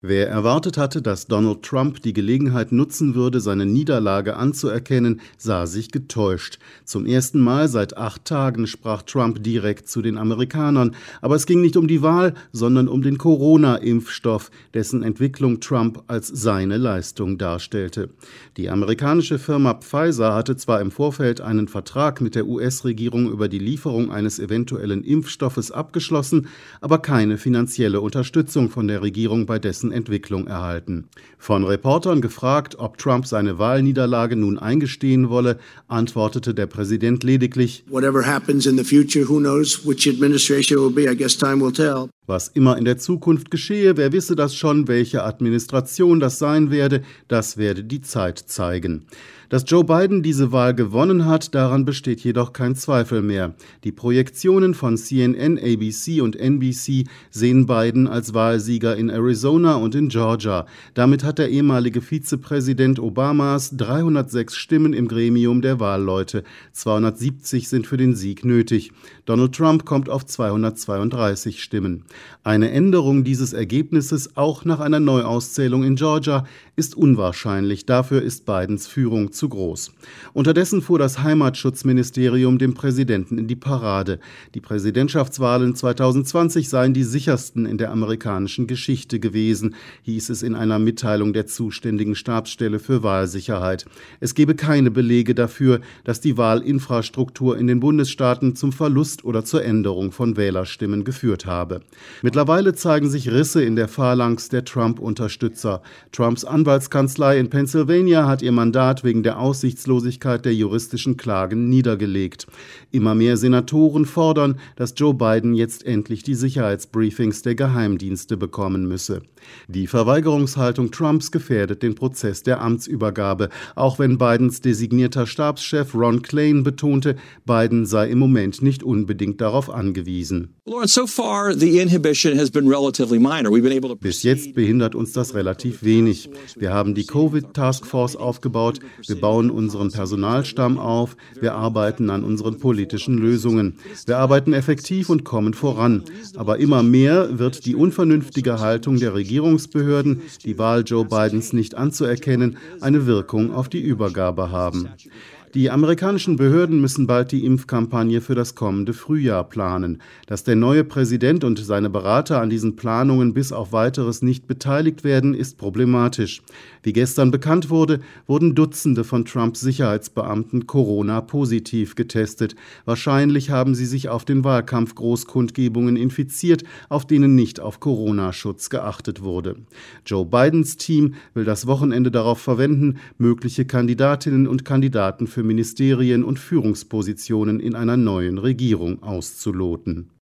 Wer erwartet hatte, dass Donald Trump die Gelegenheit nutzen würde, seine Niederlage anzuerkennen, sah sich getäuscht. Zum ersten Mal seit 8 Tagen sprach Trump direkt zu den Amerikanern. Aber es ging nicht um die Wahl, sondern um den Corona-Impfstoff, dessen Entwicklung Trump als seine Leistung darstellte. Die amerikanische Firma Pfizer hatte zwar im Vorfeld einen Vertrag mit der US-Regierung über die Lieferung eines eventuellen Impfstoffes abgeschlossen, aber keine finanzielle Unterstützung von der Regierung bei dessen Entwicklung erhalten. Von Reportern gefragt, ob Trump seine Wahlniederlage nun eingestehen wolle, antwortete der Präsident lediglich: Whatever happens in the future, who knows which administration it will be? I guess time will tell. Was immer in der Zukunft geschehe, wer wisse das schon, welche Administration das sein werde, das werde die Zeit zeigen. Dass Joe Biden diese Wahl gewonnen hat, daran besteht jedoch kein Zweifel mehr. Die Projektionen von CNN, ABC und NBC sehen Biden als Wahlsieger in Arizona und in Georgia. Damit hat der ehemalige Vizepräsident Obamas 306 Stimmen im Gremium der Wahlleute. 270 sind für den Sieg nötig. Donald Trump kommt auf 232 Stimmen. Eine Änderung dieses Ergebnisses, auch nach einer Neuauszählung in Georgia, ist unwahrscheinlich. Dafür ist Bidens Führung zu groß. Unterdessen fuhr das Heimatschutzministerium dem Präsidenten in die Parade. Die Präsidentschaftswahlen 2020 seien die sichersten in der amerikanischen Geschichte gewesen, hieß es in einer Mitteilung der zuständigen Stabsstelle für Wahlsicherheit. Es gebe keine Belege dafür, dass die Wahlinfrastruktur in den Bundesstaaten zum Verlust oder zur Änderung von Wählerstimmen geführt habe. Mittlerweile zeigen sich Risse in der Phalanx der Trump-Unterstützer. Trumps Anwaltskanzlei in Pennsylvania hat ihr Mandat wegen der Aussichtslosigkeit der juristischen Klagen niedergelegt. Immer mehr Senatoren fordern, dass Joe Biden jetzt endlich die Sicherheitsbriefings der Geheimdienste bekommen müsse. Die Verweigerungshaltung Trumps gefährdet den Prozess der Amtsübergabe, auch wenn Bidens designierter Stabschef Ron Klain betonte, Biden sei im Moment nicht unbedingt darauf angewiesen. Bis jetzt behindert uns das relativ wenig. Wir haben die Covid-Taskforce aufgebaut, wir bauen unseren Personalstamm auf, wir arbeiten an unseren politischen Lösungen. Wir arbeiten effektiv und kommen voran. Aber immer mehr wird die unvernünftige Haltung der Regierungsbehörden, die Wahl Joe Bidens nicht anzuerkennen, eine Wirkung auf die Übergabe haben. Die amerikanischen Behörden müssen bald die Impfkampagne für das kommende Frühjahr planen. Dass der neue Präsident und seine Berater an diesen Planungen bis auf Weiteres nicht beteiligt werden, ist problematisch. Wie gestern bekannt wurde, wurden Dutzende von Trumps Sicherheitsbeamten Corona-positiv getestet. Wahrscheinlich haben sie sich auf den Wahlkampf-Großkundgebungen infiziert, auf denen nicht auf Corona-Schutz geachtet wurde. Joe Bidens Team will das Wochenende darauf verwenden, mögliche Kandidatinnen und Kandidaten für Ministerien und Führungspositionen in einer neuen Regierung auszuloten.